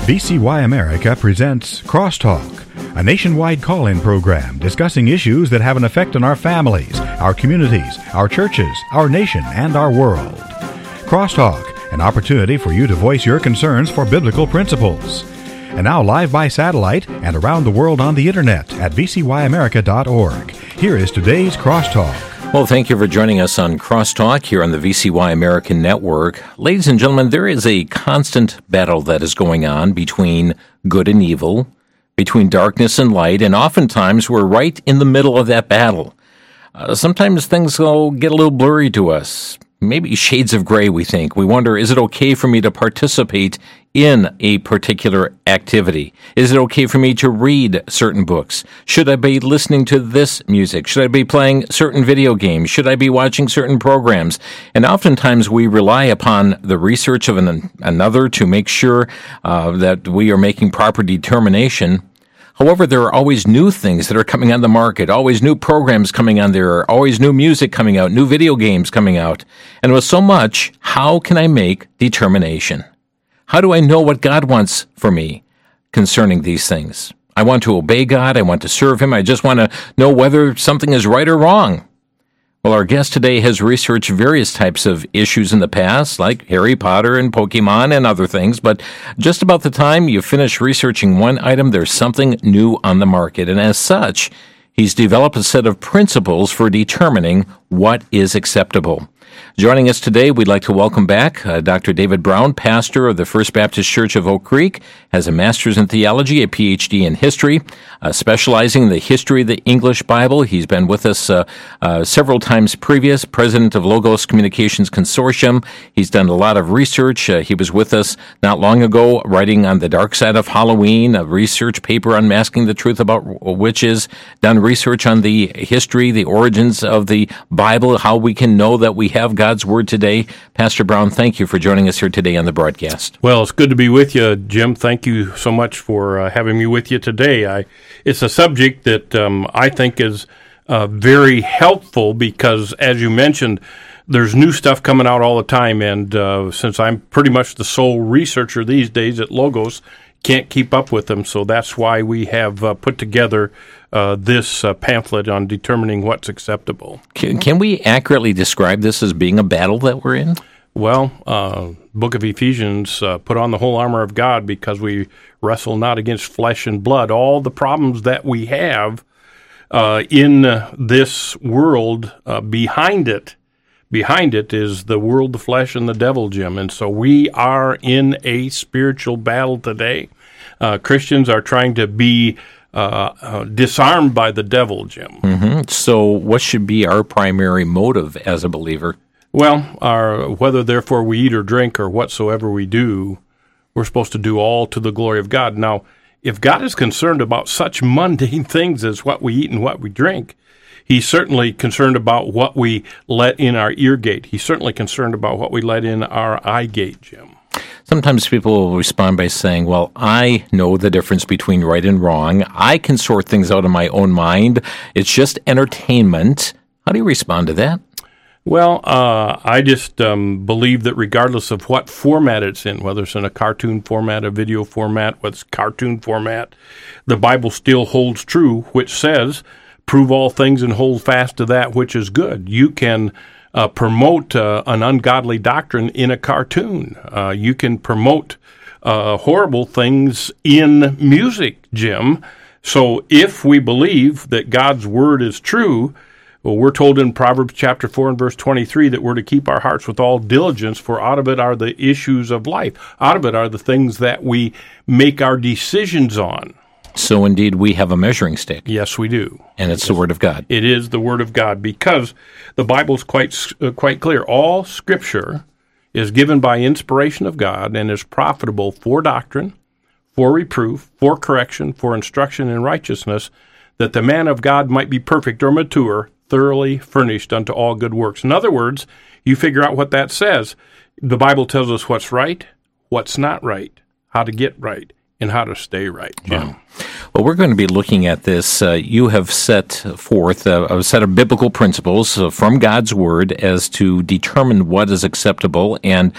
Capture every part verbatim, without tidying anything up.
V C Y America presents Crosstalk, a nationwide call-in program discussing issues that have an effect on our families, our communities, our churches, our nation, and our world. Crosstalk, an opportunity for you to voice your concerns for biblical principles. And now live by satellite and around the world on the internet at v c y america dot org. Here is today's Crosstalk. Well, thank you for joining us on Crosstalk here on the V C Y American Network. Ladies and gentlemen, there is a constant battle that is going on between good and evil, between darkness and light, and oftentimes we're right in the middle of that battle. Uh, sometimes things will get a little blurry to us, maybe shades of gray, we think. We wonder, is it okay for me to participate in a particular activity? Is it okay for me to read certain books? Should I be listening to this music? Should I be playing certain video games? Should I be watching certain programs? And oftentimes we rely upon the research of an, another to make sure uh, that we are making proper determination. However, there are always new things that are coming on the market, always new programs coming on there, always new music coming out, new video games coming out. And with so much, how can I make determination? How do I know what God wants for me concerning these things? I want to obey God. I want to serve Him. I just want to know whether something is right or wrong. Well, our guest today has researched various types of issues in the past, like Harry Potter and Pokemon and other things, but just about the time you finish researching one item, there's something new on the market. And as such, he's developed a set of principles for determining what is acceptable. Joining us today, we'd like to welcome back uh, Doctor David Brown, pastor of the First Baptist Church of Oak Creek, has a master's in theology, a P H D in history, uh, specializing in the history of the English Bible. He's been with us uh, uh, several times previous, president of Logos Communications Consortium. He's done a lot of research. Uh, he was with us not long ago writing on the dark side of Halloween, a research paper unmasking the truth about witches, done research on the history, the origins of the Bible, how we can know that we have God's Word today. Pastor Brown, thank you for joining us here today on the broadcast. Well, it's good to be with you, Jim. Thank you so much for uh, having me with you today. I, it's a subject that um, I think is uh, very helpful because, as you mentioned, there's new stuff coming out all the time, and uh, since I'm pretty much the sole researcher these days at Logos, can't keep up with them, so that's why we have uh, put together uh, this uh, pamphlet on determining what's acceptable. Can, can we accurately describe this as being a battle that we're in? Well, uh, book of Ephesians, uh, put on the whole armor of God because we wrestle not against flesh and blood. All the problems that we have uh, in uh, this world, uh, behind it, behind it is the world, the flesh, and the devil, Jim. And so we are in a spiritual battle today. Uh, Christians are trying to be uh, uh, disarmed by the devil, Jim. Mm-hmm. So what should be our primary motive as a believer? Well, our, whether therefore we eat or drink or whatsoever we do, we're supposed to do all to the glory of God. Now, if God is concerned about such mundane things as what we eat and what we drink, He's certainly concerned about what we let in our ear gate. He's certainly concerned about what we let in our eye gate, Jim. Sometimes people will respond by saying, well, I know the difference between right and wrong. I can sort things out in my own mind. It's just entertainment. How do you respond to that? Well, uh, I just um, believe that regardless of what format it's in, whether it's in a cartoon format, a video format, what's cartoon format, the Bible still holds true, which says, prove all things and hold fast to that which is good. You can uh, promote uh, an ungodly doctrine in a cartoon. Uh, you can promote uh, horrible things in music, Jim. So if we believe that God's Word is true, well, we're told in Proverbs chapter four and verse twenty-three that we're to keep our hearts with all diligence, for out of it are the issues of life. Out of it are the things that we make our decisions on. So indeed, we have a measuring stick. Yes, we do. And it's yes. the Word of God. It is the Word of God because the Bible is quite, uh, quite clear. All Scripture is given by inspiration of God and is profitable for doctrine, for reproof, for correction, for instruction in righteousness, that the man of God might be perfect or mature, thoroughly furnished unto all good works. In other words, you figure out what that says. The Bible tells us what's right, what's not right, how to get right, and how to stay right, Jim. Wow. Well, we're going to be looking at this. Uh, you have set forth a, a set of biblical principles uh, from God's Word as to determine what is acceptable, and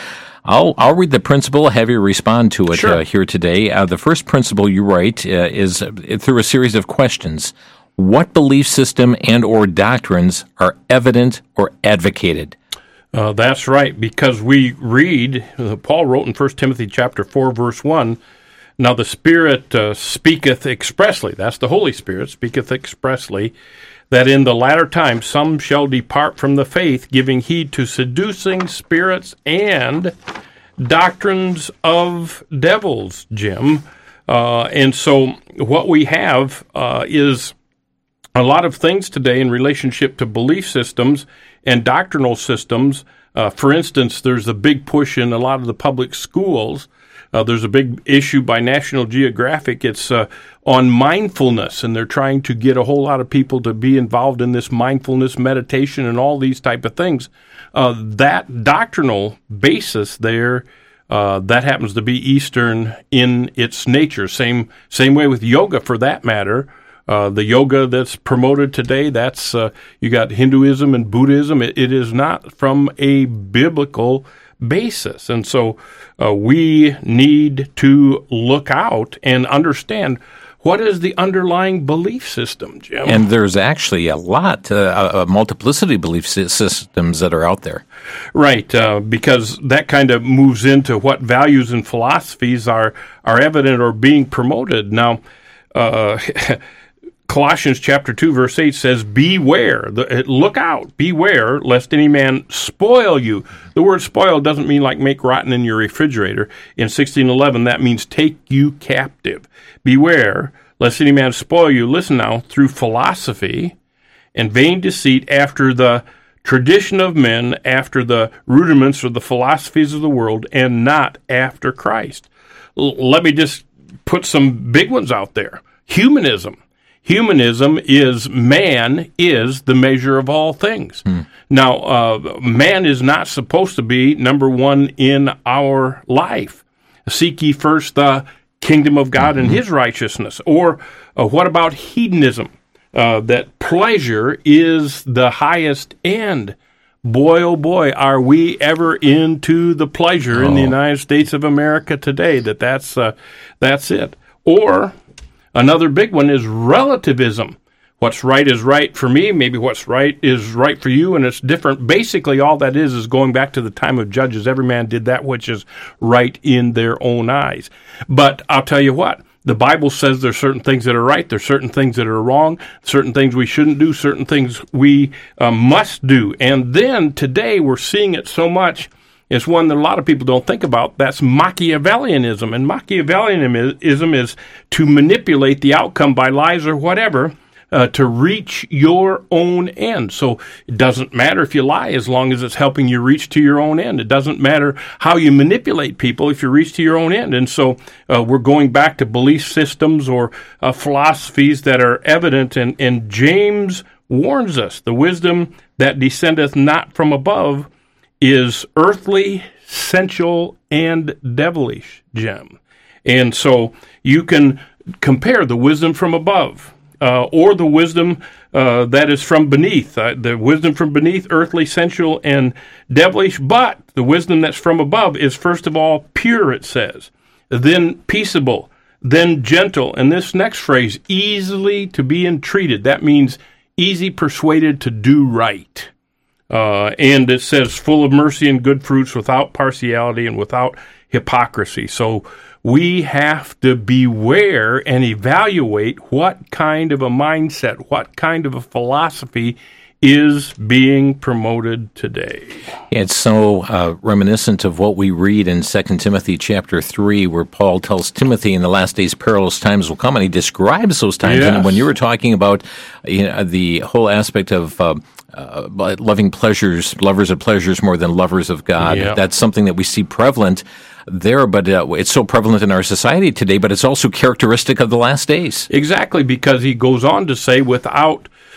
I'll I'll read the principle, have you respond to it Sure. uh, here today. Uh, the first principle you write uh, is uh, through a series of questions. What belief system and or doctrines are evident or advocated? Uh, that's right, because we read, uh, Paul wrote in First Timothy chapter four, verse one, now the Spirit uh, speaketh expressly, that's the Holy Spirit, speaketh expressly, that in the latter time some shall depart from the faith, giving heed to seducing spirits and doctrines of devils, Jim. Uh, and so what we have uh, is a lot of things today in relationship to belief systems and doctrinal systems. Uh, for instance, there's a big push in a lot of the public schools. Uh, there's a big issue by National Geographic. It's uh, on mindfulness, and they're trying to get a whole lot of people to be involved in this mindfulness meditation and all these type of things. Uh, that doctrinal basis there, uh, that happens to be Eastern in its nature. Same same way with yoga, for that matter. Uh, the yoga that's promoted today, that's uh, you got Hinduism and Buddhism. It, it is not from a biblical basis. And so uh, we need to look out and understand what is the underlying belief system, Jim. And there's actually a lot, uh, a multiplicity of belief sy- systems that are out there. Right, uh, because that kind of moves into what values and philosophies are, are evident or being promoted. Now, uh, Colossians chapter two, verse eight says, beware, the, look out, beware, lest any man spoil you. The word spoil doesn't mean like make rotten in your refrigerator. In sixteen eleven, that means take you captive. Beware, lest any man spoil you, listen now, through philosophy and vain deceit, after the tradition of men, after the rudiments or the philosophies of the world, and not after Christ. L- let me just put some big ones out there. Humanism. Humanism is man is the measure of all things. Hmm. Now, uh, man is not supposed to be number one in our life. Seek ye first the kingdom of God mm-hmm. and his righteousness. Or uh, what about hedonism? Uh, that pleasure is the highest end. Boy, oh boy, are we ever into the pleasure oh. in the United States of America today, that that's, uh, that's it. Or another big one is relativism. What's right is right for me, maybe what's right is right for you, and it's different. Basically, all that is is going back to the time of Judges. Every man did that which is right in their own eyes. But I'll tell you what, the Bible says there's certain things that are right, there's certain things that are wrong, certain things we shouldn't do, certain things we uh, must do. And then today we're seeing it so much. It's one that a lot of people don't think about. That's Machiavellianism. And Machiavellianism is to manipulate the outcome by lies or whatever uh, to reach your own end. So it doesn't matter if you lie as long as it's helping you reach to your own end. It doesn't matter how you manipulate people if you reach to your own end. And so uh, we're going back to belief systems or uh, philosophies that are evident. And, and James warns us, the wisdom that descendeth not from above is earthly, sensual, and devilish, Jim. And so you can compare the wisdom from above uh, or the wisdom uh, that is from beneath. Uh, the wisdom from beneath, earthly, sensual, and devilish. But the wisdom that's from above is, first of all, pure, it says, then peaceable, then gentle. And this next phrase, easily to be entreated. That means easy persuaded to do right. Uh, and it says full of mercy and good fruits, without partiality and without hypocrisy. So we have to beware and evaluate what kind of a mindset, what kind of a philosophy is being promoted today. It's so uh, reminiscent of what we read in Second Timothy chapter three, where Paul tells Timothy in the last days perilous times will come, and he describes those times. Yes. And when you were talking about you know, the whole aspect of uh, uh, loving pleasures, lovers of pleasures more than lovers of God, yep. that's something that we see prevalent there, but uh, it's so prevalent in our society today, but it's also characteristic of the last days. Exactly, because he goes on to say, without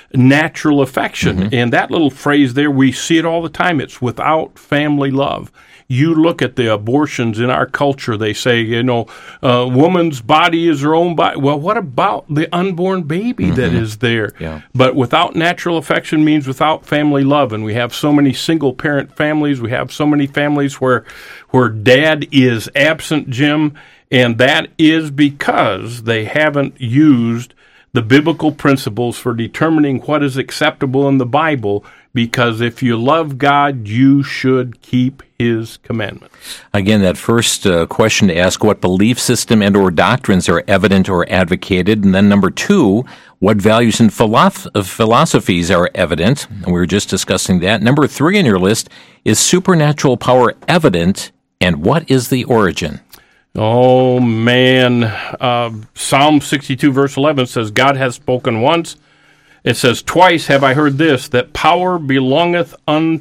natural affection. Mm-hmm. And that little phrase there, we see it all the time. It's without family love. You look at the abortions in our culture, they say, you know, a woman's body is her own body. Well, what about the unborn baby mm-hmm. that is there? Yeah. But without natural affection means without family love. And we have so many single-parent families. We have so many families where where dad is absent, Jim, and that is because they haven't used the biblical principles for determining what is acceptable in the Bible, because if you love God, you should keep His commandments. Again, that first uh, question to ask, what belief system and or doctrines are evident or advocated? And then number two, what values and philosoph- philosophies are evident? And we were just discussing that. Number three on your list, is supernatural power evident, and what is the origin? Oh, man. Uh, Psalm sixty-two, verse eleven says, God has spoken once. It says, twice have I heard this, that power belongeth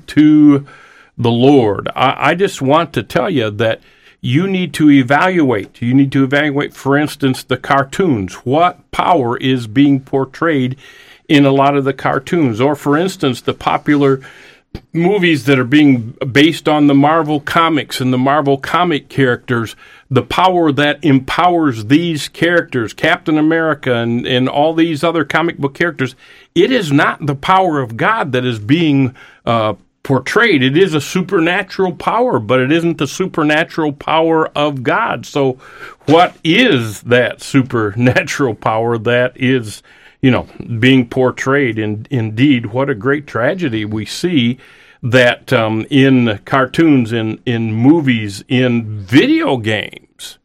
unto the Lord. I, I just want to tell you that you need to evaluate. You need to evaluate, for instance, the cartoons. What power is being portrayed in a lot of the cartoons? Or, for instance, the popular movies that are being based on the Marvel comics and the Marvel comic characters, the power that empowers these characters, Captain America and, and all these other comic book characters, it is not the power of God that is being uh, portrayed. It is a supernatural power, but it isn't the supernatural power of God. So what is that supernatural power that is, you know, being portrayed? And indeed, what a great tragedy we see that um, in cartoons, in, in movies, in video games.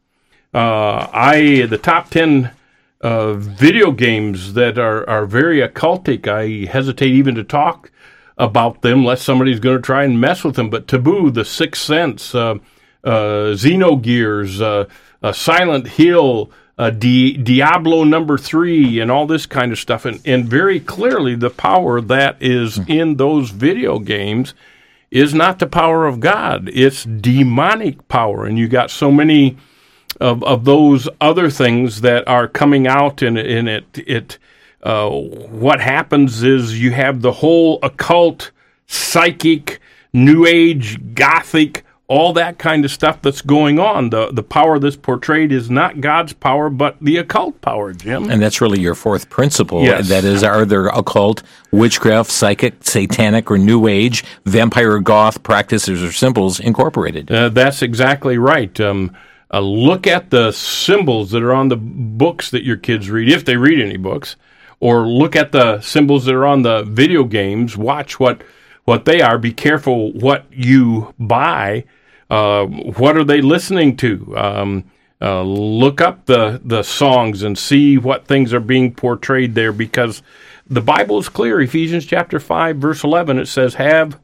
Uh, I the top ten uh, video games that are, are very occultic, I hesitate even to talk about them unless somebody's going to try and mess with them. But Taboo, The Sixth Sense, uh, uh, Xenogears, uh, uh, Silent Hill, Uh, Di- Diablo number three, and all this kind of stuff. And, and very clearly, the power that is in those video games is not the power of God. It's demonic power. And you got so many of, of those other things that are coming out, and, and it, it uh, what happens is you have the whole occult, psychic, New Age, Gothic, all that kind of stuff that's going on. The the power that's portrayed is not God's power, but the occult power, Jim. And that's really your fourth principle. Yes. That is, are there occult, witchcraft, psychic, satanic, or New Age, vampire, goth practices or symbols incorporated? Uh, that's exactly right. Um, uh, look at the symbols that are on the books that your kids read, if they read any books, or look at the symbols that are on the video games. Watch what what they are. Be careful what you buy. Uh, what are they listening to? Um, uh, look up the, the songs and see what things are being portrayed there, because the Bible is clear. Ephesians chapter five, verse eleven, it says, have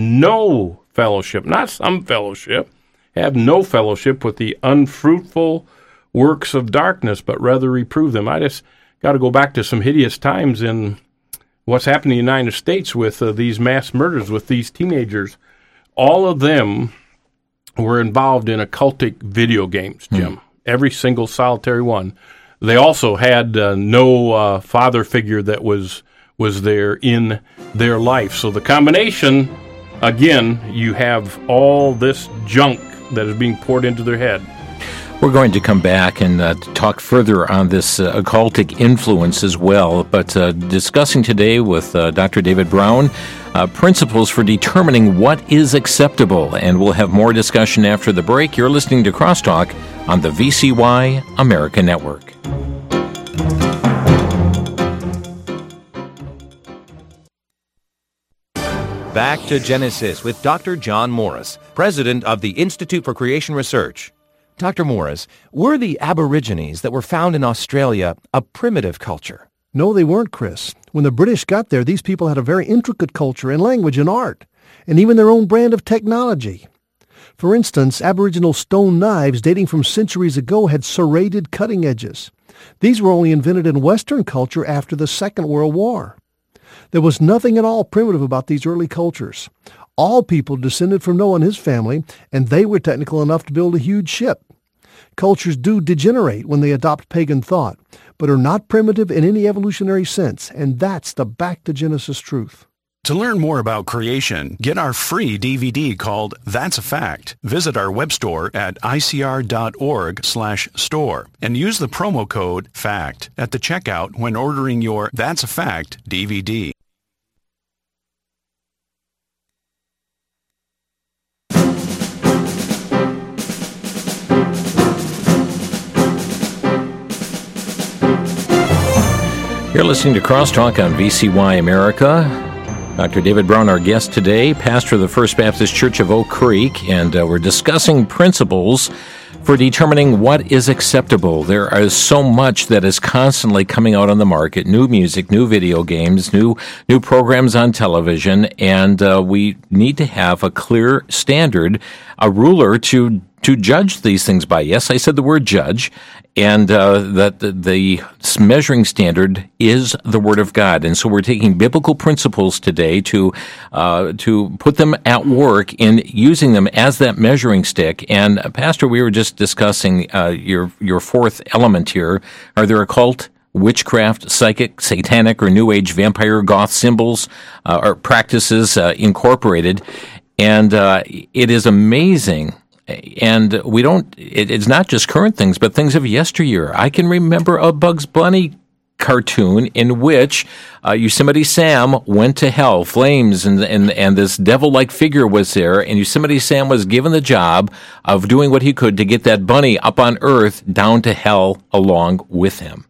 no fellowship, not some fellowship, have no fellowship with the unfruitful works of darkness, but rather reprove them. I just got to go back to some hideous times in what's happened in the United States with uh, these mass murders with these teenagers. All of them were involved in occultic video games, Jim. Mm. Every single solitary one. They also had uh, no uh, father figure that was was there in their life. So the combination, again, you have all this junk that is being poured into their head. We're going to come back and uh, talk further on this uh, occultic influence as well, but uh, discussing today with uh, Doctor David Brown uh, principles for determining what is acceptable, and we'll have more discussion after the break. You're listening to Crosstalk on the V C Y America Network. Back to Genesis with Doctor John Morris, president of the Institute for Creation Research. Doctor Morris, were the Aborigines that were found in Australia a primitive culture? No, they weren't, Chris. When the British got there, these people had a very intricate culture and language and art, and even their own brand of technology. For instance, Aboriginal stone knives dating from centuries ago had serrated cutting edges. These were only invented in Western culture after the Second World War. There was nothing at all primitive about these early cultures. All people descended from Noah and his family, and they were technical enough to build a huge ship. Cultures do degenerate when they adopt pagan thought, but are not primitive in any evolutionary sense, and that's the Back to Genesis truth. To learn more about creation, get our free D V D called That's a Fact. Visit our web store at I C R dot org slash store and use the promo code FACT at the checkout when ordering your That's a Fact D V D. You're listening to Crosstalk on V C Y America. Doctor David Brown, our guest today, pastor of the First Baptist Church of Oak Creek, and uh, we're discussing principles for determining what is acceptable. There is so much that is constantly coming out on the market, new music, new video games, new new programs on television, and uh, we need to have a clear standard, a ruler to to judge these things by. Yes, I said the word judge, and uh, that the, the measuring standard is the Word of God. And so we're taking biblical principles today to uh, to put them at work in using them as that measuring stick. And uh, Pastor, we were just discussing uh, your your fourth element here. Are there occult, witchcraft, psychic, satanic, or New Age vampire, goth symbols uh, or practices uh, incorporated? And uh, it is amazing. And we don't, it, it's not just current things, but things of yesteryear. I can remember a Bugs Bunny cartoon in which uh, Yosemite Sam went to hell, flames, and, and, and this devil-like figure was there, and Yosemite Sam was given the job of doing what he could to get that bunny up on Earth down to hell along with him.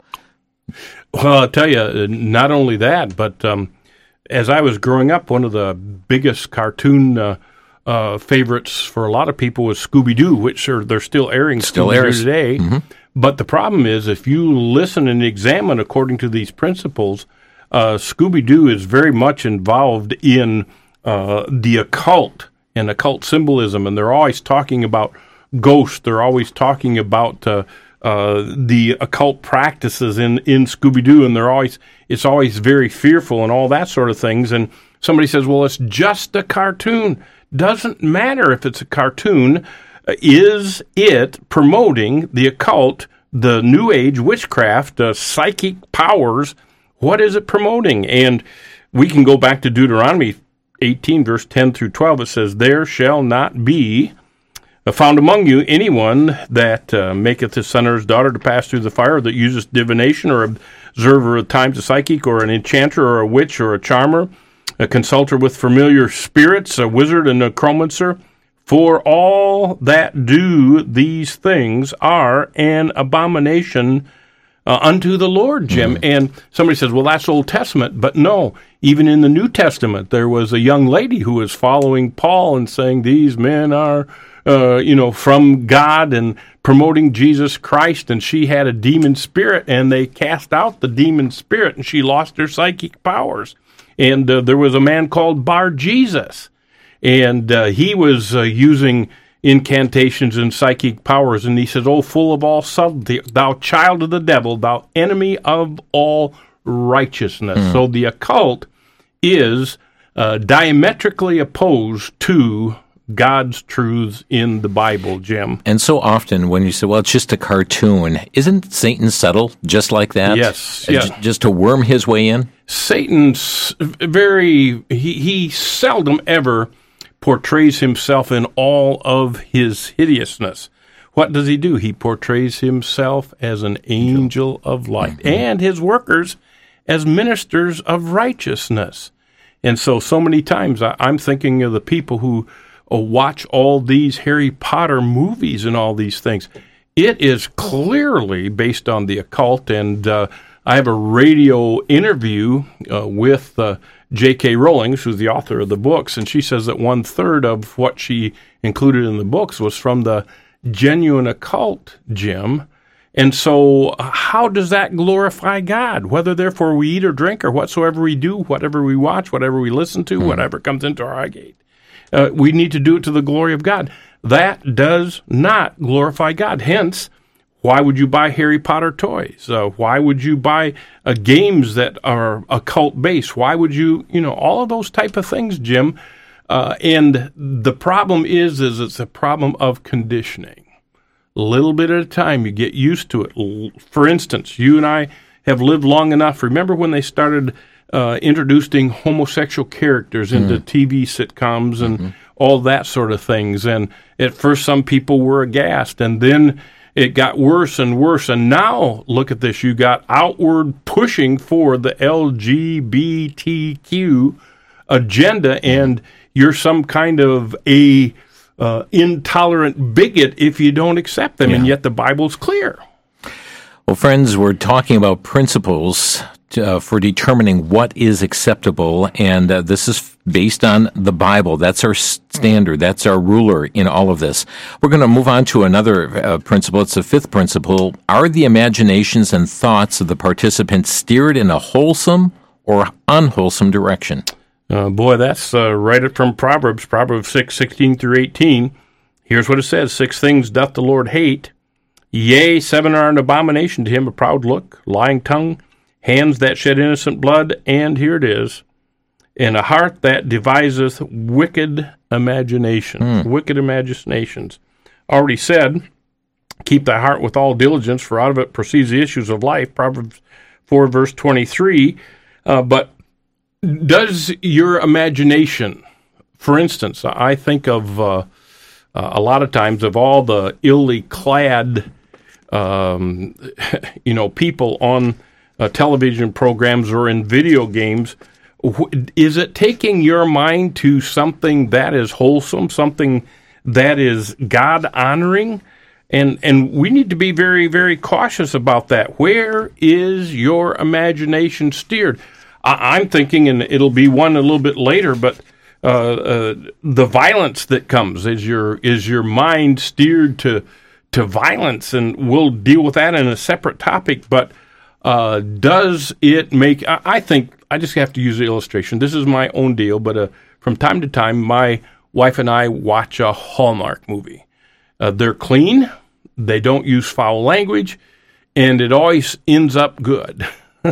Well, I'll tell you, not only that, but um, as I was growing up, one of the biggest cartoon uh, Uh, favorites for a lot of people was Scooby-Doo, which are they're still airing still Scooby-Doo airs. today. Mm-hmm. But the problem is, if you listen and examine according to these principles, uh, Scooby-Doo is very much involved in uh, the occult and occult symbolism, and they're always talking about ghosts. They're always talking about uh, uh, the occult practices in, in Scooby-Doo, and they're always it's always very fearful and all that sort of things. And somebody says, well, it's just a cartoon. Doesn't matter if it's a cartoon. Uh, is it promoting the occult, the New Age witchcraft, uh, psychic powers? What is it promoting? And we can go back to Deuteronomy eighteen, verse ten through twelve. It says, there shall not be found among you anyone that uh, maketh his son or his daughter to pass through the fire, that useth divination, or observer of times, a psychic, or an enchanter, or a witch, or a charmer, a consulter with familiar spirits, a wizard, and a chromancer. For all that do these things are an abomination uh, unto the Lord, Jim. Mm-hmm. And somebody says, well, that's Old Testament. But no, even in the New Testament, there was a young lady who was following Paul and saying, these men are, uh, you know, from God and promoting Jesus Christ. And she had a demon spirit, and they cast out the demon spirit, and she lost her psychic powers. And uh, there was a man called Bar Jesus, and uh, he was uh, using incantations and psychic powers. And he says, oh, full of all subtlety, thou child of the devil, thou enemy of all righteousness. Mm. So the occult is uh, diametrically opposed to God's truths in the Bible, Jim. And so often when you say, well, it's just a cartoon, isn't Satan subtle just like that? Yes. Uh, yeah. j- just to worm his way in? Satan's very, he, he seldom ever portrays himself in all of his hideousness. What does he do? He portrays himself as an angel of light, mm-hmm. and his workers as ministers of righteousness. And so, so many times I, I'm thinking of the people who uh, watch all these Harry Potter movies and all these things. It is clearly based on the occult, and uh, I have a radio interview uh, with uh, J K. Rowling, who's the author of the books, and she says that one-third of what she included in the books was from the genuine occult, Jim. And so how does that glorify God? Whether therefore we eat or drink or whatsoever we do, whatever we watch, whatever we listen to, mm. whatever comes into our eye gate, uh, we need to do it to the glory of God. That does not glorify God. Hence, why would you buy Harry Potter toys? Uh, why would you buy uh, games that are occult-based? Why would you, you know, all of those type of things, Jim. Uh, and the problem is, is it's a problem of conditioning. a little bit at a time. You get used to it. For instance, you and I have lived long enough. Remember when they started uh, introducing homosexual characters into mm. T V sitcoms and mm-hmm. all that sort of things? And at first, some people were aghast, and then it got worse and worse. And now, look at this. You got outward pushing for the L G B T Q agenda, mm-hmm. and you're some kind of a uh, intolerant bigot if you don't accept them, yeah. and yet the Bible's clear. Well, friends, we're talking about principles uh, for determining what is acceptable, and uh, this is based on the Bible. That's our standard. That's our ruler in all of this. We're going to move on to another uh, principle. It's the fifth principle. Are the imaginations and thoughts of the participants steered in a wholesome or unwholesome direction? Uh, boy, that's uh, right from Proverbs, Proverbs six, sixteen through eighteen. Here's what it says. Six things doth the Lord hate. Yea, seven are an abomination to him, a proud look, lying tongue, hands that shed innocent blood, and here it is, and a heart that deviseth wicked imaginations. Mm. Wicked imaginations. Already said, keep thy heart with all diligence, for out of it proceeds the issues of life, Proverbs four, verse twenty-three. Uh, but does your imagination, for instance, I think of uh, uh, a lot of times of all the illy clad, um, you know, people on uh, television programs or in video games. Is it taking your mind to something that is wholesome, something that is God-honoring? And and we need to be very, very cautious about that. Where is your imagination steered? I, I'm thinking, and it'll be one a little bit later, but uh, uh, the violence that comes, is your is your mind steered to to violence? And we'll deal with that in a separate topic, but uh, does it make, I, I think, I just have to use the illustration. This is my own deal, but uh, from time to time, my wife and I watch a Hallmark movie. Uh, they're clean, they don't use foul language, and it always ends up good.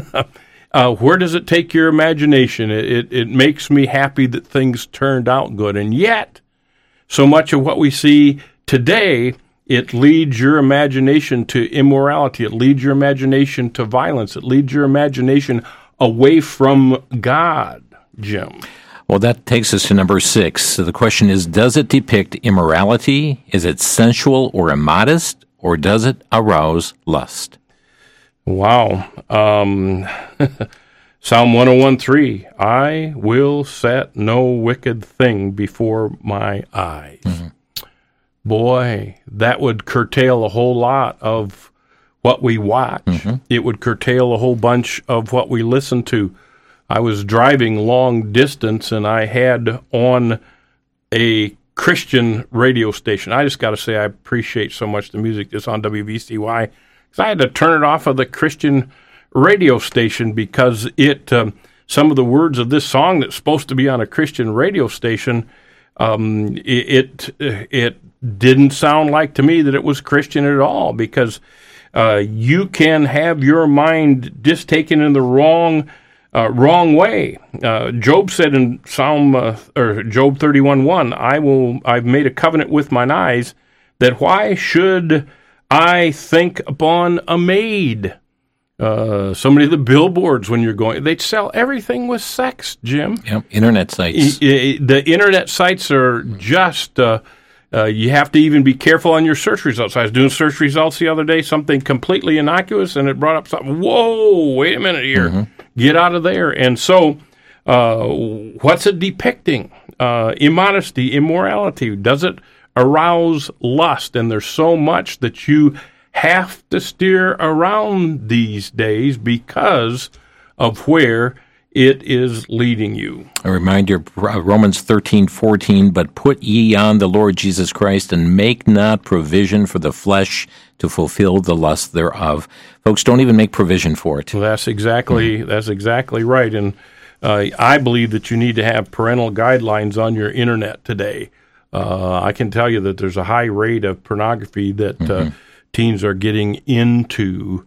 uh, where does it take your imagination? It, it, it makes me happy that things turned out good, and yet, so much of what we see today, it leads your imagination to immorality. It leads your imagination to violence. It leads your imagination away from God, Jim. Well, that takes us to number six. So the question is, does it depict immorality? Is it sensual or immodest? Or does it arouse lust? Wow. Um, Psalm one oh one three, I will set no wicked thing before my eyes. Mm-hmm. Boy, that would curtail a whole lot of what we watch. Mm-hmm. It would curtail a whole bunch of what we listen to. I was driving long distance, and I had on a Christian radio station. I just got to say I appreciate so much the music that's on W V C Y, because I had to turn it off of the Christian radio station because it um, some of the words of this song that's supposed to be on a Christian radio station, um, it, it it didn't sound like to me that it was Christian at all, because uh, you can have your mind just taken in the wrong uh, wrong way. Uh, Job said in Psalm uh, or Job thirty-one one, I will I've made a covenant with mine eyes, that why should I think upon a maid? Uh, so many of the billboards when you're going, they'd sell everything with sex, Jim. Yep, internet sites. I, I, the internet sites are just. Uh, Uh, you have to even be careful on your search results. I was doing search results the other day, something completely innocuous, and it brought up something, whoa, wait a minute here. Mm-hmm. Get out of there. And so uh, what's it depicting? Uh, immodesty, immorality. Does it arouse lust? And there's so much that you have to steer around these days because of where it is leading you. A reminder, Romans thirteen fourteen, but put ye on the Lord Jesus Christ, and make not provision for the flesh to fulfill the lust thereof. Folks, don't even make provision for it. Well, that's exactly mm-hmm. that's exactly right. And uh, I believe that you need to have parental guidelines on your internet today. Uh, I can tell you that there's a high rate of pornography that mm-hmm. uh, teens are getting into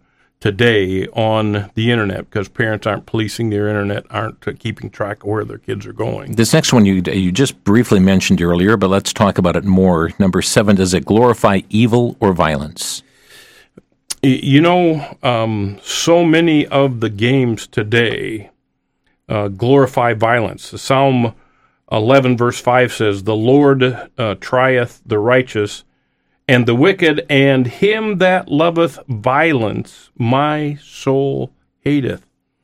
today on the internet because parents aren't policing their internet, aren't uh, keeping track of where their kids are going. This next one you you just briefly mentioned earlier, but let's talk about it more. Number seven, does it glorify evil or violence? You know, um, so many of the games today uh, glorify violence. Psalm eleven verse five says, "The Lord uh, trieth the righteous, and the wicked, and him that loveth violence, my soul hateth."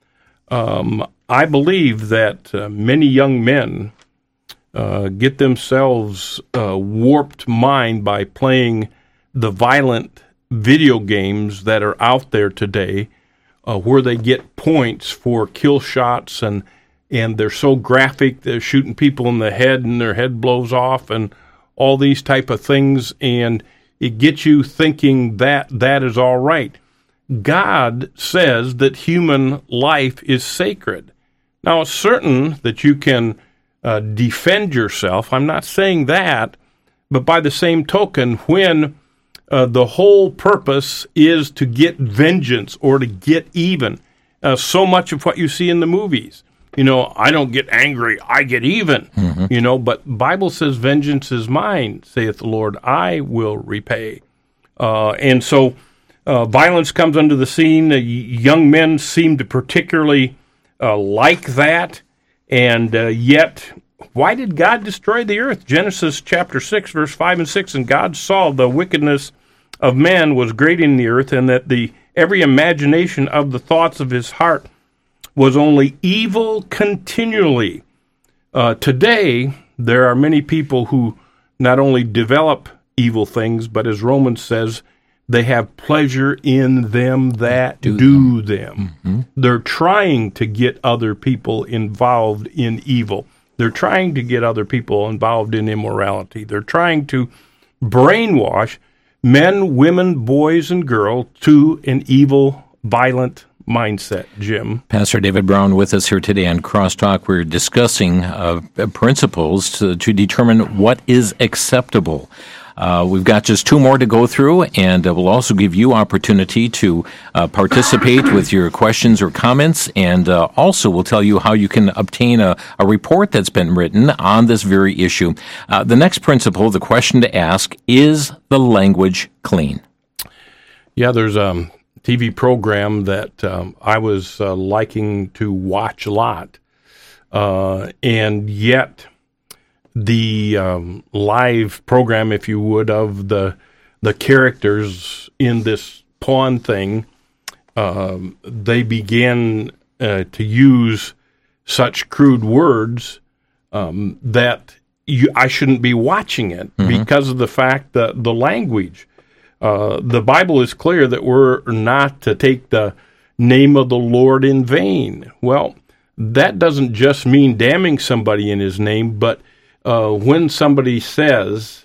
Um, I believe that uh, many young men uh, get themselves uh, warped mind by playing the violent video games that are out there today, uh, where they get points for kill shots, and and they're so graphic, they're shooting people in the head, and their head blows off, and all these type of things, and it gets you thinking that that is all right. God says that human life is sacred. Now, it's certain that you can uh, defend yourself. I'm not saying that, but by the same token, when uh, the whole purpose is to get vengeance or to get even, uh, so much of what you see in the movies, you know, I don't get angry, I get even, mm-hmm. you know, but Bible says, "Vengeance is mine, saith the Lord, I will repay." Uh, and so uh, violence comes under the scene. Uh, young men seem to particularly uh, like that. And uh, yet, why did God destroy the earth? Genesis chapter six, verse five and six, "And God saw the wickedness of man was great in the earth, and that the every imagination of the thoughts of his heart was only evil continually." Uh, today, there are many people who not only develop evil things, but as Romans says, they have pleasure in them that do, do them. them. Mm-hmm. They're trying to get other people involved in evil. They're trying to get other people involved in immorality. They're trying to brainwash men, women, boys, and girls to an evil, violent mindset, Jim. Pastor David Brown with us here today on Crosstalk. We're discussing uh, principles to, to determine what is acceptable. Uh, we've got just two more to go through, and uh, we'll also give you opportunity to uh, participate with your questions or comments, and uh, also we'll tell you how you can obtain a, a report that's been written on this very issue. Uh, the next principle, the question to ask, is the language clean? Yeah, there's a T V program that um, I was uh, liking to watch a lot, uh, and yet the um, live program, if you would, of the the characters in this pawn thing, um, they began uh, to use such crude words um, that you, I shouldn't be watching it mm-hmm. because of the fact that the language. Uh, the Bible is clear that we're not to take the name of the Lord in vain. Well, that doesn't just mean damning somebody in his name, but uh, when somebody says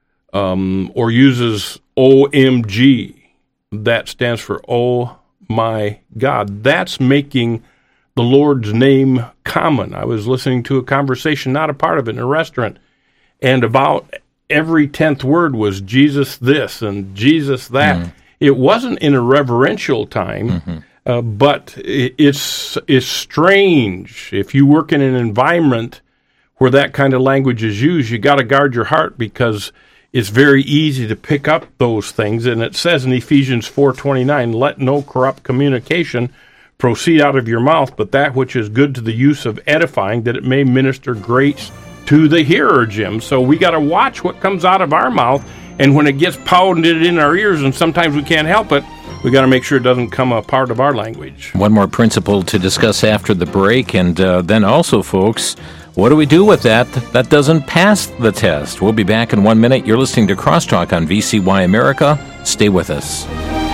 um, or uses O M G, that stands for Oh My God. That's making the Lord's name common. I was listening to a conversation, not a part of it, in a restaurant, and about every tenth word was Jesus this and Jesus that. Mm-hmm. It wasn't in a reverential time, mm-hmm. uh, but it, it's it's strange. If you work in an environment where that kind of language is used, you got to guard your heart because it's very easy to pick up those things. And it says in Ephesians four twenty-nine, "Let no corrupt communication proceed out of your mouth, but that which is good to the use of edifying, that it may minister grace to the hearer," Jim. So we got to watch what comes out of our mouth, and when it gets pounded in our ears, and sometimes we can't help it, we got to make sure it doesn't come a part of our language. One more principle to discuss after the break, and uh, then also, folks, what do we do with that that doesn't pass the test? We'll be back in one minute. You're listening to Crosstalk on V C Y America. Stay with us.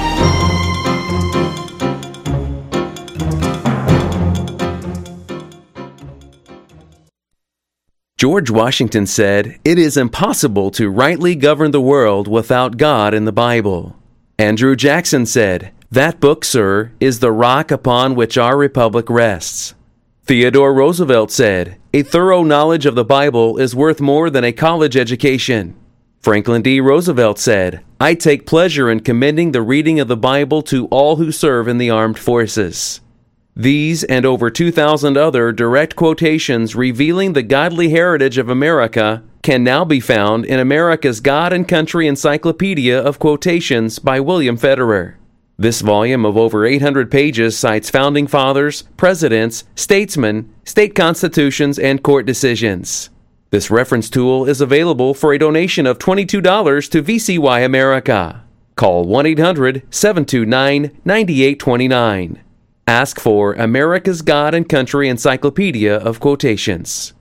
George Washington said, "It is impossible to rightly govern the world without God in the Bible." Andrew Jackson said, "That book, sir, is the rock upon which our republic rests." Theodore Roosevelt said, "A thorough knowledge of the Bible is worth more than a college education." Franklin D. Roosevelt said, I take pleasure in commending the reading of the Bible to all who serve in the armed forces. These and over two thousand other direct quotations revealing the godly heritage of America can now be found in America's God and Country Encyclopedia of Quotations by William Federer. This volume of over eight hundred pages cites founding fathers, presidents, statesmen, state constitutions, and court decisions. This reference tool is available for a donation of twenty-two dollars to V C Y America. Call one eight hundred, seven two nine, nine eight two nine. Ask for America's God and Country Encyclopedia of Quotations.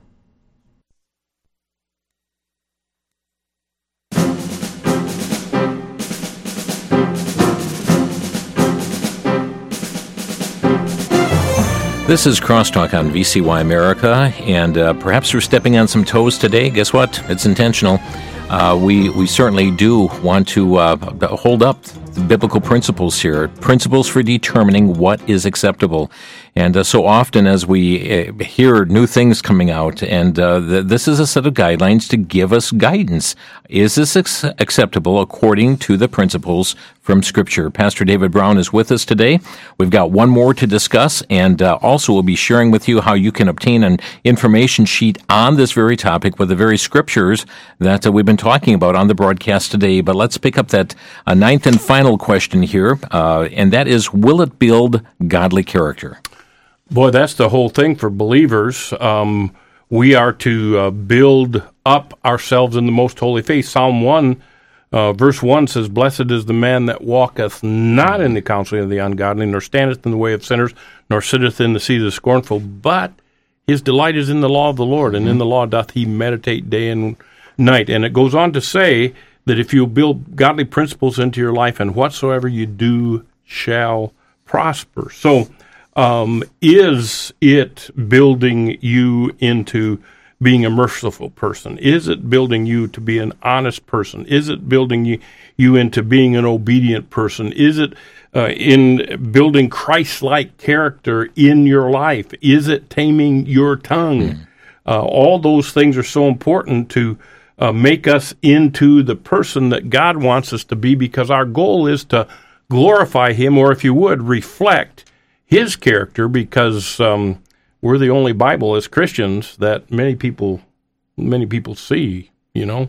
This is Crosstalk on V C Y America, and uh, perhaps we're stepping on some toes today. Guess what? It's intentional. Uh, we we certainly do want to uh, hold up the biblical principles here, principles for determining what is acceptable. And uh, so often as we uh, hear new things coming out, and uh, th- this is a set of guidelines to give us guidance. Is this ex- acceptable according to the principles from Scripture? Pastor David Brown is with us today. We've got one more to discuss, and uh, also we'll be sharing with you how you can obtain an information sheet on this very topic with the very scriptures that uh, we've been talking about on the broadcast today. But let's pick up that uh, ninth and final question here, uh, and that is, will it build godly character? Boy, that's the whole thing for believers. Um, we are to uh, build up ourselves in the most holy faith. Psalm one, uh, verse one says, "Blessed is the man that walketh not in the counsel of the ungodly, nor standeth in the way of sinners, nor sitteth in the seat of the scornful, but his delight is in the law of the Lord, and in the law doth he meditate day and night." And it goes on to say that if you build godly principles into your life, and whatsoever you do shall prosper. So, Um, is it building you into being a merciful person? Is it building you to be an honest person? Is it building you, you into being an obedient person? Is it uh, in building Christ-like character in your life? Is it taming your tongue? Mm. Uh, all those things are so important to uh, make us into the person that God wants us to be, because our goal is to glorify Him, or if you would, reflect His character, because um, we're the only Bible as Christians that many people many people see, you know.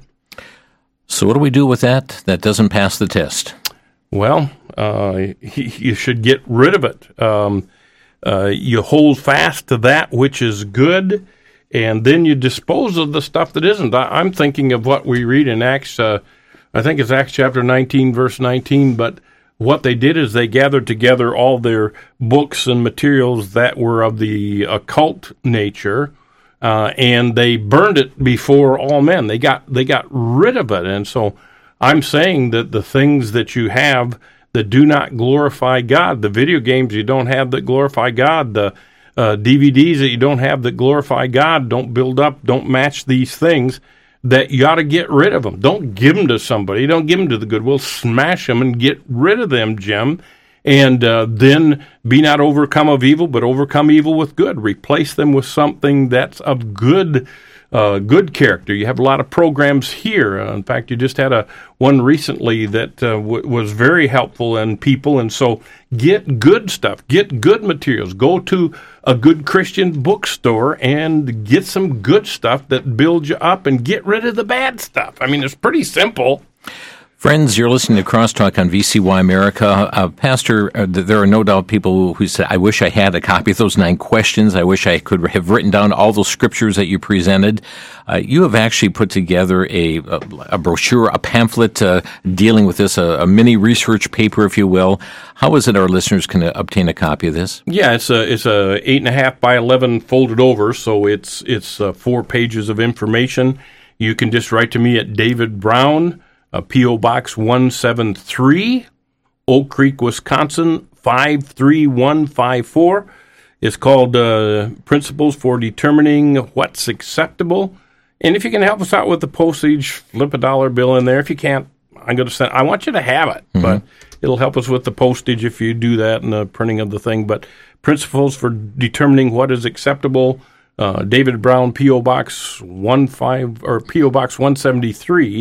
So what do we do with that that doesn't pass the test? Well, uh, you should get rid of it. Um, uh, you hold fast to that which is good, and then you dispose of the stuff that isn't. I, I'm thinking of what we read in Acts, uh, I think it's Acts chapter nineteen, verse nineteen, but what they did is they gathered together all their books and materials that were of the occult nature, uh, and they burned it before all men. They got they got rid of it. And so I'm saying that the things that you have that do not glorify God, the video games you don't have that glorify God, the uh, D V Ds that you don't have that glorify God, don't build up, don't match these things, that you ought to get rid of them. Don't give them to somebody. Don't give them to the Goodwill. Smash them and get rid of them, Jim. And uh, then be not overcome of evil, but overcome evil with good. Replace them with something that's of good uh, good character. You have a lot of programs here. Uh, in fact, you just had a one recently that uh, w- was very helpful in people. And so get good stuff. Get good materials. Go to a good Christian bookstore and get some good stuff that builds you up, and get rid of the bad stuff. I mean, it's pretty simple. Friends, you're listening to Crosstalk on V C Y America. Uh, Pastor, uh, there are no doubt people who say, I wish I had a copy of those nine questions. I wish I could have written down all those scriptures that you presented. Uh, you have actually put together a, a, a brochure, a pamphlet uh, dealing with this, a, a mini research paper, if you will. How is it our listeners can obtain a copy of this? Yeah, it's a it's a eight and a half by eleven folded over, so it's it's uh, four pages of information. You can just write to me at David Brown, Uh, P O. Box one seventy-three, Oak Creek, Wisconsin, five three one five four. It's called uh, Principles for Determining What's Acceptable. And if you can help us out with the postage, flip a dollar bill in there. If you can't, I'm going to send. I want you to have it, mm-hmm. but it'll help us with the postage if you do that and the printing of the thing. But Principles for Determining What is Acceptable. Uh, David Brown, P O. Box one five or P O. Box one seventy-three.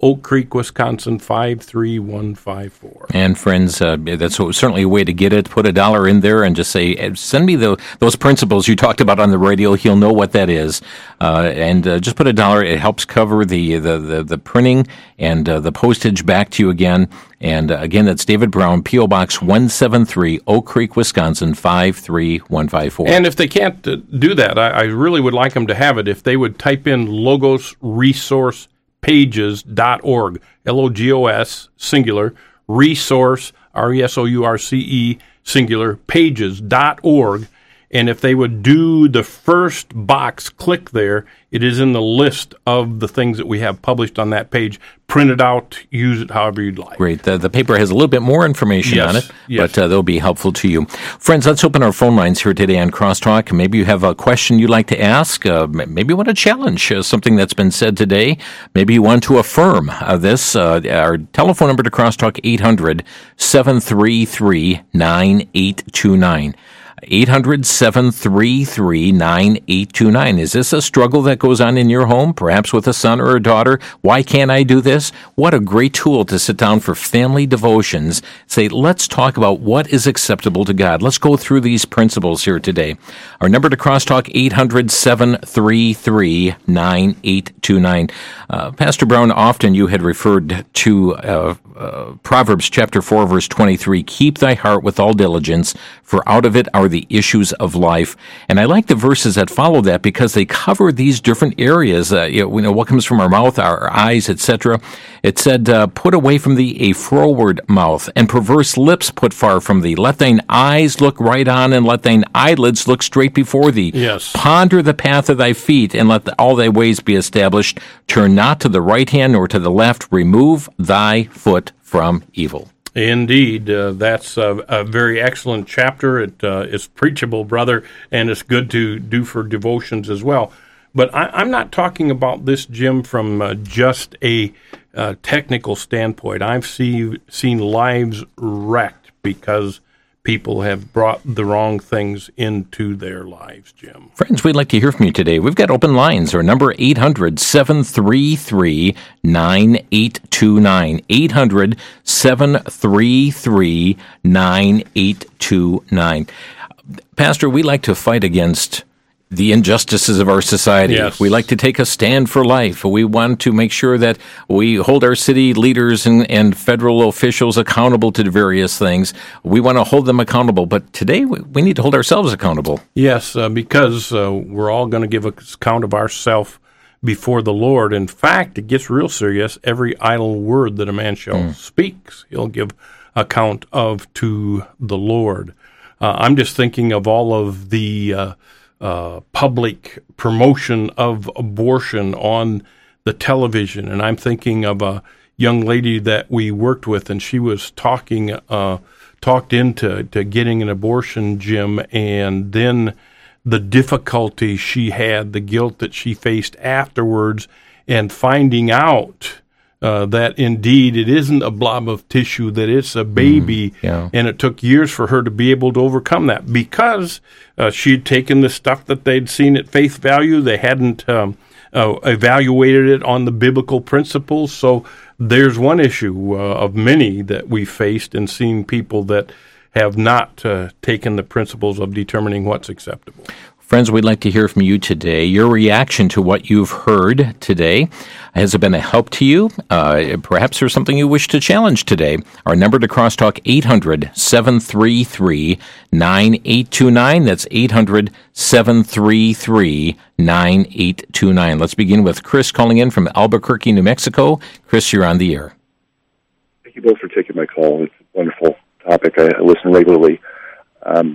Oak Creek, Wisconsin, five three one five four. And friends, uh, that's certainly a way to get it. Put a dollar in there and just say, send me the, those principles you talked about on the radio. He'll know what that is. Uh, and uh, just put a dollar. It helps cover the, the, the, the printing and uh, the postage back to you again. And uh, again, that's David Brown, P O. Box one seventy-three, Oak Creek, Wisconsin, five three one five four. And if they can't uh, do that, I, I really would like them to have it. If they would type in Logos Resource Pages dot org, L O G O S, singular, resource, R E S O U R C E, singular, pages dot org. And if they would do the first box, click there, it is in the list of the things that we have published on that page. Print it out, use it however you'd like. Great. The, the paper has a little bit more information yes, on it, yes. but uh, they'll be helpful to you. Friends, let's open our phone lines here today on Crosstalk. Maybe you have a question you'd like to ask. Uh, maybe you want to challenge uh, something that's been said today. Maybe you want to affirm uh, this. Uh, our telephone number to Crosstalk, eight hundred, seven three three, nine eight two nine. eight hundred, seven three three, nine eight two nine. Is this a struggle that goes on in your home, perhaps with a son or a daughter? Why can't I do this? What a great tool to sit down for family devotions. Say, let's talk about what is acceptable to God. Let's go through these principles here today. Our number to Crosstalk, eight hundred, seven three three, nine eight two nine. Uh, Pastor Brown, often you had referred to uh, uh, Proverbs chapter four, verse twenty-three, keep thy heart with all diligence, for out of it are the issues of life. And I like the verses that follow that because they cover these different areas. Uh, you know, you know, what comes from our mouth, our eyes, et cetera. It said, uh, put away from thee a froward mouth, and perverse lips put far from thee. Let thine eyes look right on, and let thine eyelids look straight before thee. Yes. Ponder the path of thy feet, and let the, all thy ways be established. Turn not to the right hand nor to the left. Remove thy foot from evil. Indeed, uh, that's a, a very excellent chapter. It uh, is preachable, brother, and it's good to do for devotions as well. But I, I'm not talking about this, Jim, from uh, just a uh, technical standpoint. I've see, seen lives wrecked because people have brought the wrong things into their lives, Jim. Friends, we'd like to hear from you today. We've got open lines. Our number, eight hundred, seven three three, nine eight two nine. eight hundred, seven three three, nine eight two nine. Pastor, we like to fight against the injustices of our society. Yes. We like to take a stand for life. We want to make sure that we hold our city leaders and, and federal officials accountable to the various things. We want to hold them accountable. But today, we, we need to hold ourselves accountable. Yes, uh, because uh, we're all going to give account of ourselves before the Lord. In fact, it gets real serious. Every idle word that a man shall mm. speak, he'll give account of to the Lord. Uh, I'm just thinking of all of the uh, Uh, public promotion of abortion on the television. And I'm thinking of a young lady that we worked with, and she was talking, uh, talked into to getting an abortion, Jim, and then the difficulty she had, the guilt that she faced afterwards, and finding out Uh, that indeed it isn't a blob of tissue, that it's a baby. Mm, yeah. And it took years for her to be able to overcome that because uh, she'd taken the stuff that they'd seen at face value. They hadn't um, uh, evaluated it on the biblical principles. So there's one issue uh, of many that we faced and seen people that have not uh, taken the principles of determining what's acceptable. Friends, we'd like to hear from you today. Your reaction to what you've heard today. Has it been a help to you? Uh, perhaps there's something you wish to challenge today. Our number to Crosstalk, eight hundred, seven three three, nine eight two nine. That's eight hundred, seven three three, nine eight two nine. Let's begin with Chris calling in from Albuquerque, New Mexico. Chris, you're on the air. Thank you both for taking my call. It's a wonderful topic. I, I listen regularly. Um,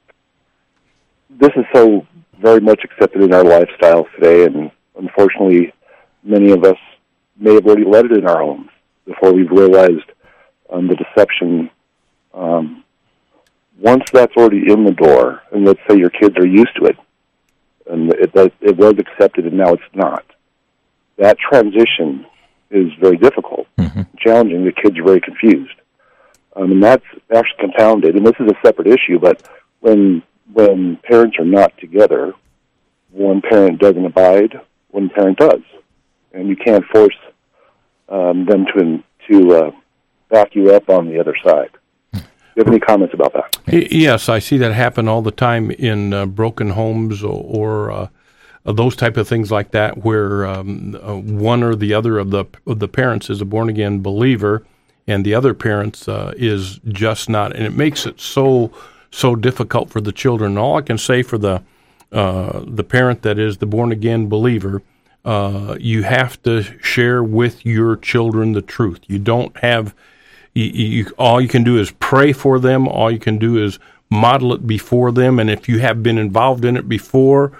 This is so very much accepted in our lifestyles today, and unfortunately, many of us may have already let it in our homes before we've realized um, the deception. Um, once that's already in the door, and let's say your kids are used to it, and it, it was accepted and now it's not, that transition is very difficult, mm-hmm. challenging. The kids are very confused. Um, and that's actually compounded, and this is a separate issue, but when when parents are not together, one parent doesn't abide, one parent does. And you can't force um, them to to uh, back you up on the other side. Do you have any comments about that? Yes, I see that happen all the time in uh, broken homes or, or uh, those type of things like that, where um, uh, one or the other of the of the parents is a born again believer, and the other parent uh, is just not, and it makes it so so difficult for the children. All I can say for the uh, the parent that is the born again believer, uh, you have to share with your children the truth. You don't have you, you, all you can do is pray for them. All you can do is model it before them, and if you have been involved in it before,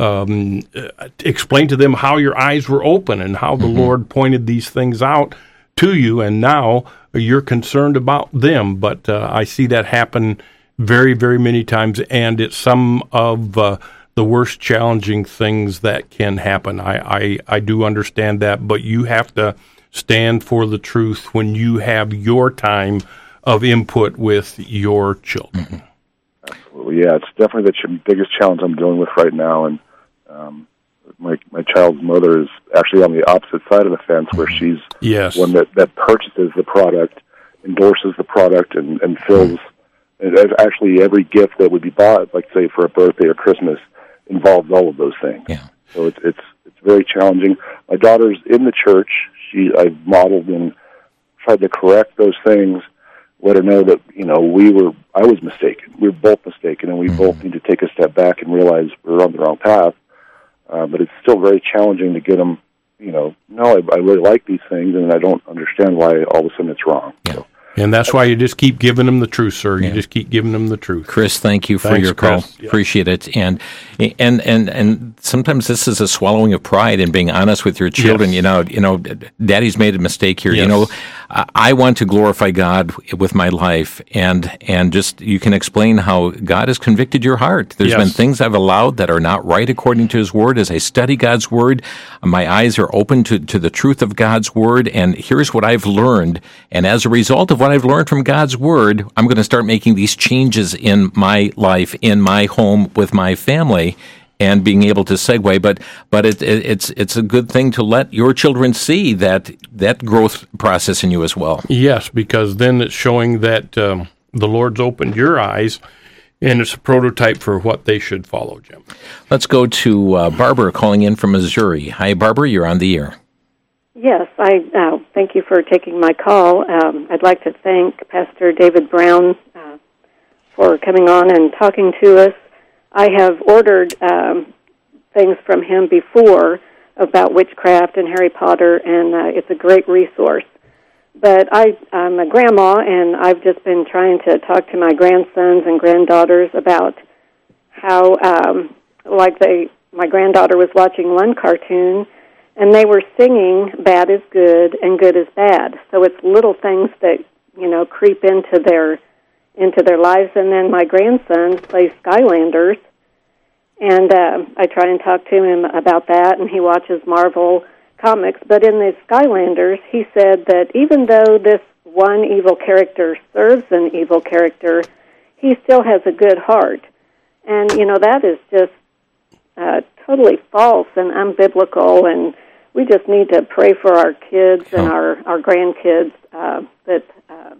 um, explain to them how your eyes were open and how the mm-hmm. Lord pointed these things out to you, and now you're concerned about them. But uh, I see that happen very, very many times, and it's some of uh, the worst challenging things that can happen. I, I, I do understand that, but you have to stand for the truth when you have your time of input with your children. Mm-hmm. Absolutely, yeah. It's definitely the ch- biggest challenge I'm dealing with right now, and um, my my child's mother is actually on the opposite side of the fence, where she's yes. one that, that purchases the product, endorses the product, and, and fills. Mm-hmm. And actually, every gift that would be bought, like say for a birthday or Christmas, involves all of those things. Yeah. So it's it's it's very challenging. My daughter's in the church. She I've modeled and tried to correct those things. Let her know that, you know, we were, I was mistaken. We were both mistaken, and we mm-hmm. both need to take a step back and realize we're on the wrong path. Uh, but it's still very challenging to get them, you know, no, I, I really like these things, and I don't understand why all of a sudden it's wrong. Yeah. So, and that's why you just keep giving them the truth, sir. You yeah. just keep giving them the truth. Chris, thank you for Thanks, your call. Chris. Yeah. Appreciate it. And and and and sometimes this is a swallowing of pride and being honest with your children. Yes. You know, you know, Daddy's made a mistake here. Yes. You know, I want to glorify God with my life, and and just you can explain how God has convicted your heart. There's yes. been things I've allowed that are not right according to His Word. As I study God's Word, my eyes are open to, to the truth of God's Word, and here's what I've learned. And as a result of what I've learned from God's Word, I'm going to start making these changes in my life, in my home, with my family, and being able to segue. But but it, it, it's it's a good thing to let your children see that that growth process in you as well. Yes, because then it's showing that um, the Lord's opened your eyes, and it's a prototype for what they should follow, Jim. Let's go to uh, Barbara calling in from Missouri. Hi, Barbara, you're on the air. Yes, I uh, thank you for taking my call. Um, I'd like to thank Pastor David Brown uh, for coming on and talking to us. I have ordered um, things from him before about witchcraft and Harry Potter, and uh, it's a great resource. But I, I'm a grandma, and I've just been trying to talk to my grandsons and granddaughters about how, um, like they, my granddaughter was watching one cartoon, and they were singing "Bad is good and good is bad." So it's little things that, you know, creep into their into their lives. And then my grandson plays Skylanders, and uh, I try and talk to him about that, and he watches Marvel comics. But in the Skylanders, he said that even though this one evil character serves an evil character, he still has a good heart. And, you know, that is just uh, totally false and unbiblical, and we just need to pray for our kids and oh. our, our grandkids uh, that uh,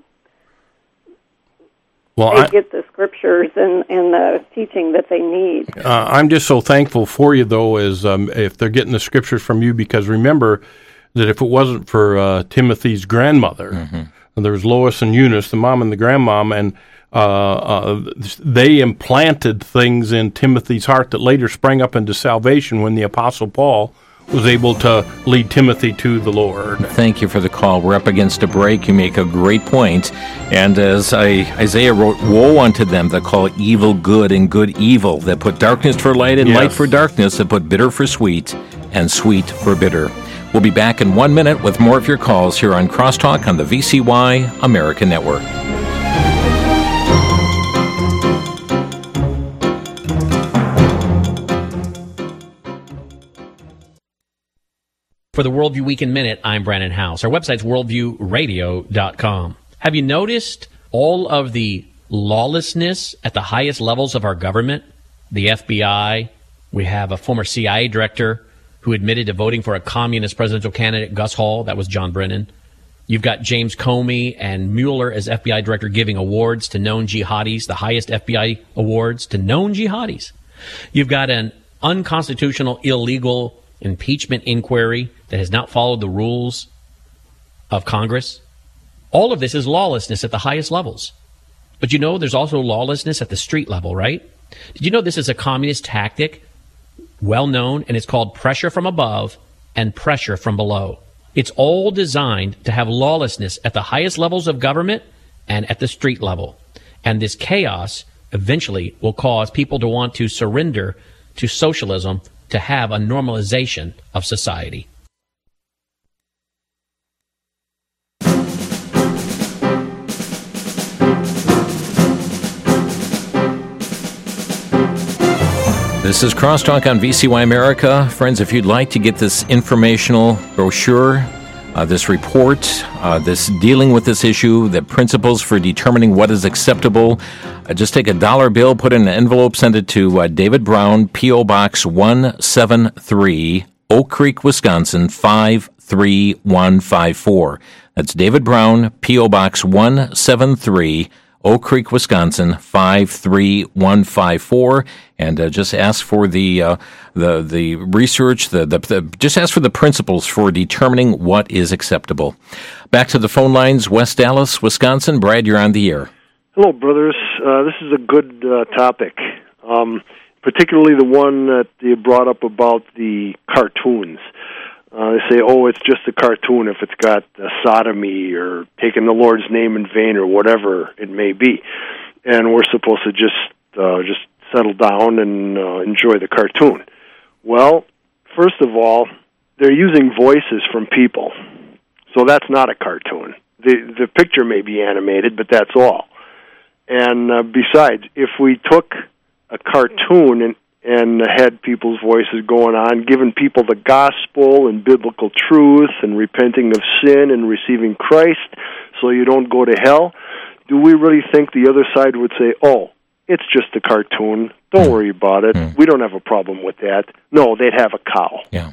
well, they I, get the scriptures and, and the teaching that they need. Uh, I'm just so thankful for you, though, as um, if they're getting the scriptures from you, because remember that if it wasn't for uh, Timothy's grandmother, mm-hmm. and there was Lois and Eunice, the mom and the grandmom, and uh, uh, they implanted things in Timothy's heart that later sprang up into salvation when the Apostle Paul was able to lead Timothy to the Lord. Thank you for the call. We're up against a break. You make a great point. And as I, Isaiah wrote, woe unto them that call evil good and good evil, that put darkness for light and yes. light for darkness, that put bitter for sweet and sweet for bitter. We'll be back in one minute with more of your calls here on Crosstalk on the V C Y American Network. For the Worldview Weekend Minute, I'm Brandon House. Our website's worldview radio dot com. Have you noticed all of the lawlessness at the highest levels of our government? The F B I, we have a former C I A director who who admitted to voting for a communist presidential candidate, Gus Hall. That was John Brennan. You've got James Comey and Mueller as F B I director giving awards to known jihadis, the highest F B I awards to known jihadis. You've got an unconstitutional, illegal impeachment inquiry that has not followed the rules of Congress. All of this is lawlessness at the highest levels. But you know there's also lawlessness at the street level, right? Did you know this is a communist tactic, well known, and it's called pressure from above and pressure from below. It's all designed to have lawlessness at the highest levels of government and at the street level. And this chaos eventually will cause people to want to surrender to socialism to have a normalization of society. This is Crosstalk on V C Y America. Friends, if you'd like to get this informational brochure, uh, this report, uh, this dealing with this issue, the principles for determining what is acceptable, uh, just take a dollar bill, put it in an envelope, send it to uh, David Brown, P O. Box one seven three, Oak Creek, Wisconsin, five three one five four. That's David Brown, P O. Box one seven three, Oak Creek, Wisconsin, five three one five four, and uh, just ask for the uh, the the research. The, the the just ask for the principles for determining what is acceptable. Back to the phone lines, West Dallas, Wisconsin. Brad, you're on the air. Hello, brothers. Uh, this is a good uh, topic, um, particularly the one that you brought up about the cartoons. Uh, they say, oh, it's just a cartoon if it's got uh, sodomy or taking the Lord's name in vain or whatever it may be. And we're supposed to just uh, just settle down and uh, enjoy the cartoon. Well, first of all, they're using voices from people. So that's not a cartoon. The, the picture may be animated, but that's all. And uh, besides, if we took a cartoon and and had people's voices going on, giving people the gospel and biblical truth and repenting of sin and receiving Christ so you don't go to hell, do we really think the other side would say, oh, it's just a cartoon, don't worry about it, mm. we don't have a problem with that? No, they'd have a cow. Yeah.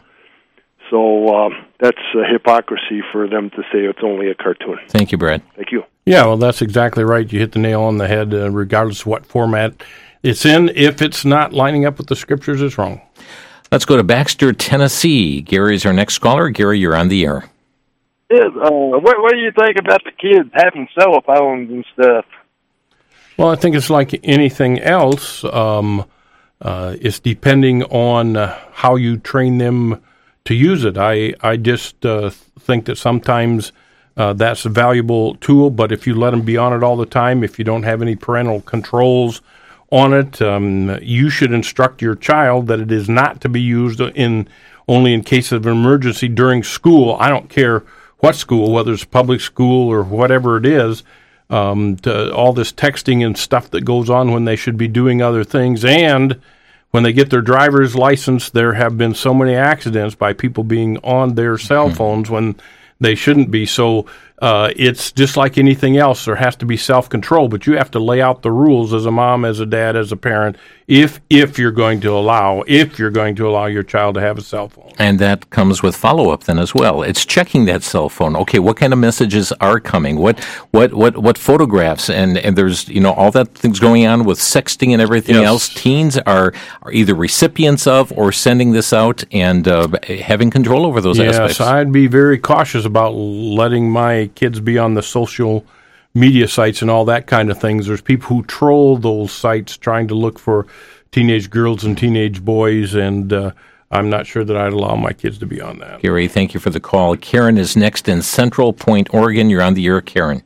So uh, that's a hypocrisy for them to say it's only a cartoon. Thank you, Brad. Thank you. Yeah, well, that's exactly right. You hit the nail on the head, uh, regardless of what format it's in. If it's not lining up with the scriptures, it's wrong. Let's go to Baxter, Tennessee. Gary's our next caller. Gary, you're on the air. Yeah, uh, what, what do you think about the kids having cell phones and stuff? Well, I think it's like anything else. Um, uh, it's depending on uh, how you train them to use it. I, I just uh, think that sometimes uh, that's a valuable tool, but if you let them be on it all the time, if you don't have any parental controls on it, um, you should instruct your child that it is not to be used in only in case of emergency during school. I don't care what school, whether it's public school or whatever it is, um, to all this texting and stuff that goes on when they should be doing other things. And when they get their driver's license, there have been so many accidents by people being on their cell phones when they shouldn't be. So uh, it's just like anything else. There has to be self-control, but you have to lay out the rules as a mom, as a dad, as a parent, if if you're going to allow, if you're going to allow your child to have a cell phone. And that comes with follow-up then as well. It's checking that cell phone. Okay, what kind of messages are coming? What what what, what photographs? And, and there's, you know, all that things going on with sexting and everything Yes. else. Teens are, are either recipients of or sending this out and uh, having control over those yes, aspects. I'd be very cautious about letting my kids be on the social media sites and all that kind of things. There's people who troll those sites trying to look for teenage girls and teenage boys, and uh, I'm not sure that I'd allow my kids to be on that. Gary, thank you for the call. Karen is next in Central Point, Oregon. You're on the air, Karen.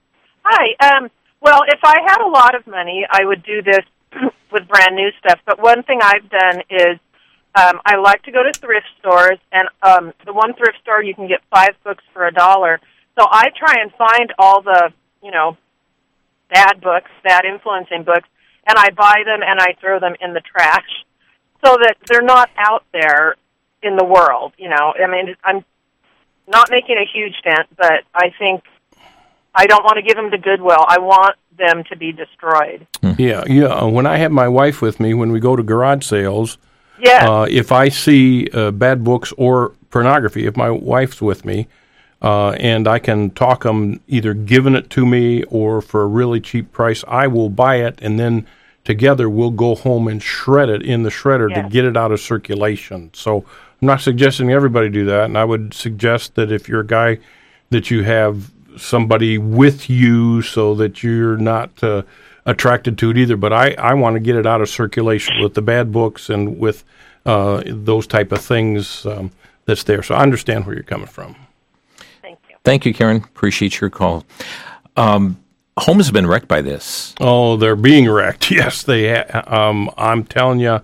Hi. Um, well, if I had a lot of money, I would do this with brand new stuff. But one thing I've done is um, I like to go to thrift stores, and um, the one thrift store you can get five books for a dollar. So I try and find all the, you know, bad books, bad influencing books, and I buy them and I throw them in the trash so that they're not out there in the world, you know. I mean, I'm not making a huge dent, but I think I don't want to give them to Goodwill. I want them to be destroyed. Yeah, yeah. When I have my wife with me, when we go to garage sales, Yeah. Uh, if I see uh, bad books or pornography, if my wife's with me, uh, and I can talk them either giving it to me or for a really cheap price, I will buy it, and then together we'll go home and shred it in the shredder Yeah. to get it out of circulation. So I'm not suggesting everybody do that, and I would suggest that if you're a guy that you have somebody with you so that you're not uh, attracted to it either. But I, I want to get it out of circulation with the bad books and with uh, those type of things um, that's there. So I understand where you're coming from. Thank you. Thank you, Karen. Appreciate your call. Um, homes have been wrecked by this. Oh, they're being wrecked. Yes, they. Ha- um, I'm telling you,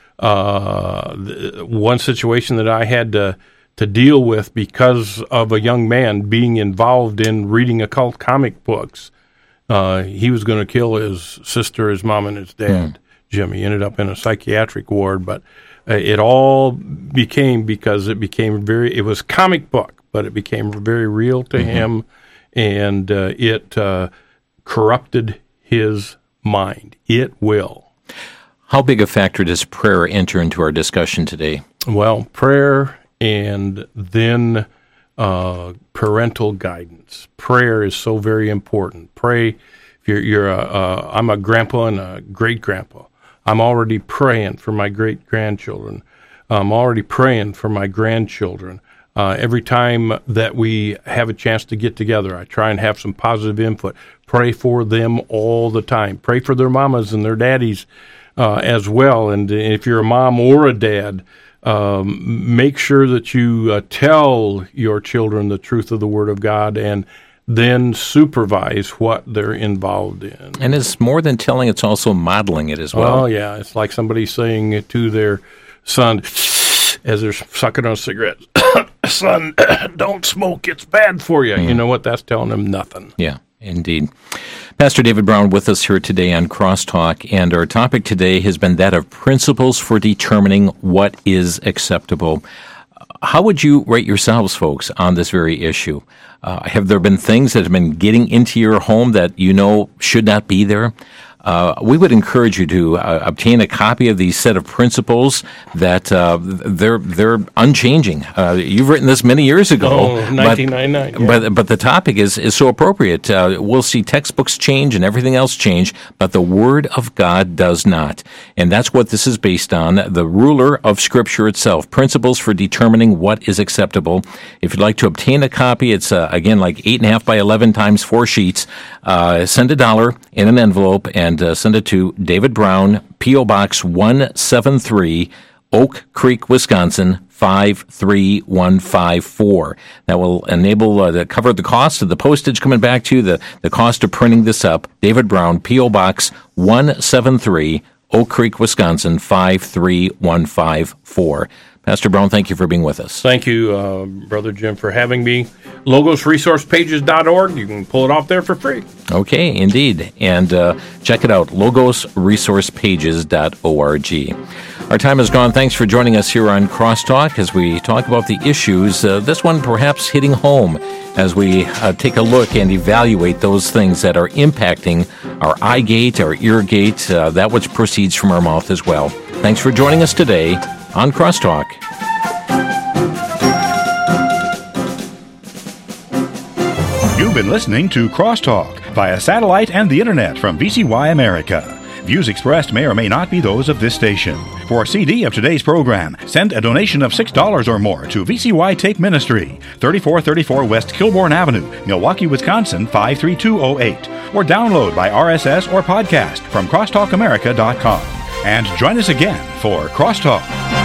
uh, the, one situation that I had to to deal with because of a young man being involved in reading occult comic books. Uh, he was going to kill his sister, his mom, and his dad. Mm. Jimmy ended up in a psychiatric ward, but uh, it all became because it became very. It was comic book, but it became very real to mm-hmm. him, and uh, it uh, corrupted his mind. It will. How big a factor does prayer enter into our discussion today? Well, prayer and then uh, parental guidance. Prayer is so very important. Pray. If you're, you're a, uh, I'm a grandpa and a great grandpa. I'm already praying for my great grandchildren. I'm already praying for my grandchildren. Uh, every time that we have a chance to get together, I try and have some positive input. Pray for them all the time. Pray for their mamas and their daddies uh, as well. And if you're a mom or a dad, um, make sure that you uh, tell your children the truth of the Word of God and then supervise what they're involved in. And it's more than telling, it's also modeling it as well. Well, yeah, it's like somebody saying to their son as they're sucking on a cigarette, son, don't smoke, it's bad for you. Mm. You know what? That's telling them nothing. Yeah, indeed. Pastor David Brown with us here today on Crosstalk, and our topic today has been that of principles for determining what is acceptable. How would you rate yourselves, folks, on this very issue? Uh, have there been things that have been getting into your home that you know should not be there? Uh, we would encourage you to uh, obtain a copy of these set of principles that uh, they're they're unchanging. Uh, you've written this many years ago. Oh, nineteen ninety-nine. But, yeah. but, but the topic is, is so appropriate. Uh, we'll see textbooks change and everything else change, but the Word of God does not. And that's what this is based on, the ruler of Scripture itself, principles for determining what is acceptable. If you'd like to obtain a copy, it's, uh, again, like eight and a half by eleven times four sheets. Uh, send a dollar in an envelope and And uh, send it to David Brown, P O. Box one seventy-three, Oak Creek, Wisconsin, five three one five four. That will enable uh, to cover the cost of the postage coming back to you, the, the cost of printing this up. David Brown, P O. Box one seventy-three, Oak Creek, Wisconsin, five three one five four. Pastor Brown, thank you for being with us. Thank you, uh, Brother Jim, for having me. logos resource pages dot org. You can pull it off there for free. Okay, indeed. And uh, check it out, logos resource pages dot org. Our time has gone. Thanks for joining us here on Crosstalk as we talk about the issues, uh, this one perhaps hitting home as we uh, take a look and evaluate those things that are impacting our eye gate, our ear gate, uh, that which proceeds from our mouth as well. Thanks for joining us today on Crosstalk. You've been listening to Crosstalk via satellite and the internet from V C Y America. Views expressed may or may not be those of this station. For a C D of today's program, send a donation of six dollars or more to V C Y Tape Ministry, thirty-four thirty-four West Kilbourne Avenue, Milwaukee, Wisconsin, five three two oh eight. Or download by R S S or podcast from crosstalk america dot com. And join us again for Crosstalk.